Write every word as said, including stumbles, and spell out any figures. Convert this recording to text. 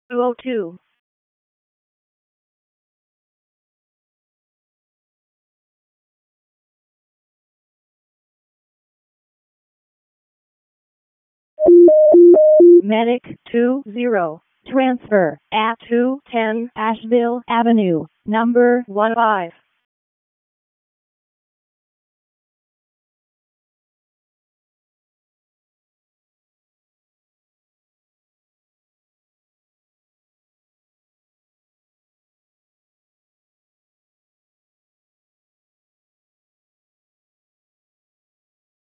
two oh two. Medic two zero. Transfer at two ten Asheville Avenue, number one five.